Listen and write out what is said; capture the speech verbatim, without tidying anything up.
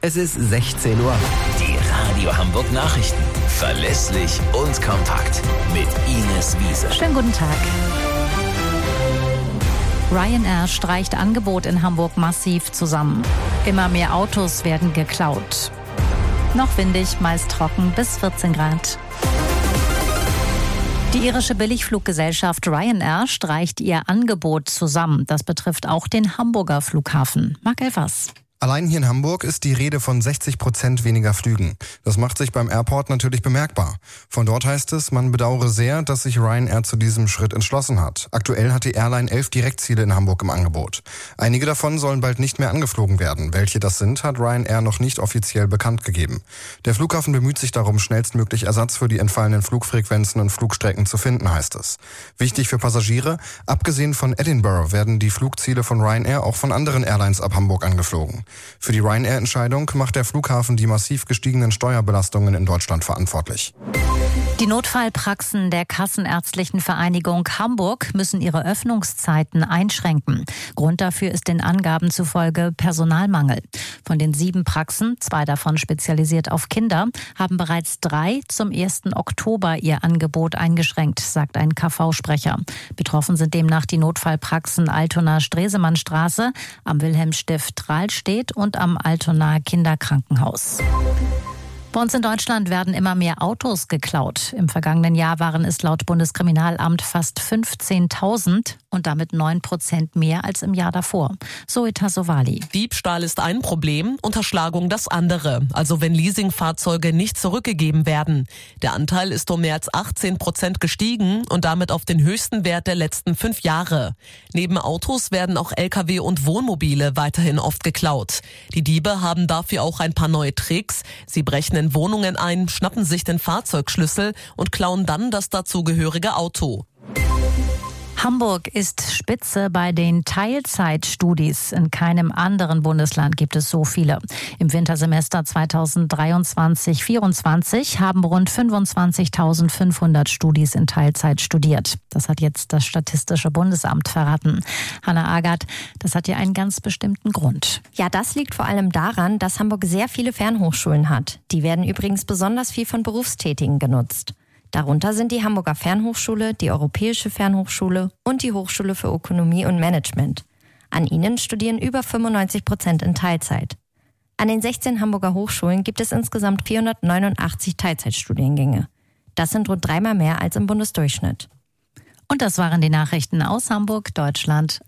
Es ist sechzehn Uhr. Die Radio Hamburg Nachrichten. Verlässlich und kompakt. Mit Ines Wiese. Schönen guten Tag. Ryanair streicht Angebot in Hamburg massiv zusammen. Immer mehr Autos werden geklaut. Noch windig, meist trocken bis vierzehn Grad. Die irische Billigfluggesellschaft Ryanair streicht ihr Angebot zusammen. Das betrifft auch den Hamburger Flughafen. Marc Elfers. Allein hier in Hamburg ist die Rede von sechzig Prozent weniger Flügen. Das macht sich beim Airport natürlich bemerkbar. Von dort heißt es, man bedauere sehr, dass sich Ryanair zu diesem Schritt entschlossen hat. Aktuell hat die Airline elf Direktziele in Hamburg im Angebot. Einige davon sollen bald nicht mehr angeflogen werden. Welche das sind, hat Ryanair noch nicht offiziell bekannt gegeben. Der Flughafen bemüht sich darum, schnellstmöglich Ersatz für die entfallenen Flugfrequenzen und Flugstrecken zu finden, heißt es. Wichtig für Passagiere, abgesehen von Edinburgh werden die Flugziele von Ryanair auch von anderen Airlines ab Hamburg angeflogen. Für die Ryanair-Entscheidung macht der Flughafen die massiv gestiegenen Steuerbelastungen in Deutschland verantwortlich. Die Notfallpraxen der Kassenärztlichen Vereinigung Hamburg müssen ihre Öffnungszeiten einschränken. Grund dafür ist den Angaben zufolge Personalmangel. Von den sieben Praxen, zwei davon spezialisiert auf Kinder, haben bereits drei zum ersten Oktober ihr Angebot eingeschränkt, sagt ein K V-Sprecher. Betroffen sind demnach die Notfallpraxen Altona-Stresemannstraße, am Wilhelmstift Rahlstedt und am Altonaer Kinderkrankenhaus. Bei uns in Deutschland werden immer mehr Autos geklaut. Im vergangenen Jahr waren es laut Bundeskriminalamt fast fünfzehntausend und damit neun Prozent mehr als im Jahr davor. Zoe Tassovali. Diebstahl ist ein Problem, Unterschlagung das andere. Also wenn Leasingfahrzeuge nicht zurückgegeben werden. Der Anteil ist um mehr als achtzehn Prozent gestiegen und damit auf den höchsten Wert der letzten fünf Jahre. Neben Autos werden auch L K W und Wohnmobile weiterhin oft geklaut. Die Diebe haben dafür auch ein paar neue Tricks. Sie brechen in Wohnungen ein, schnappen sich den Fahrzeugschlüssel und klauen dann das dazugehörige Auto. Hamburg ist Spitze bei den Teilzeitstudis. In keinem anderen Bundesland gibt es so viele. Im Wintersemester zweitausenddreiundzwanzig vierundzwanzig haben rund fünfundzwanzigtausendfünfhundert Studis in Teilzeit studiert. Das hat jetzt das Statistische Bundesamt verraten. Hanna Agert, das hat ja einen ganz bestimmten Grund. Ja, das liegt vor allem daran, dass Hamburg sehr viele Fernhochschulen hat. Die werden übrigens besonders viel von Berufstätigen genutzt. Darunter sind die Hamburger Fernhochschule, die Europäische Fernhochschule und die Hochschule für Ökonomie und Management. An ihnen studieren über fünfundneunzig Prozent in Teilzeit. An den sechzehn Hamburger Hochschulen gibt es insgesamt vierhundertneunundachtzig Teilzeitstudiengänge. Das sind rund dreimal mehr als im Bundesdurchschnitt. Und das waren die Nachrichten aus Hamburg, Deutschland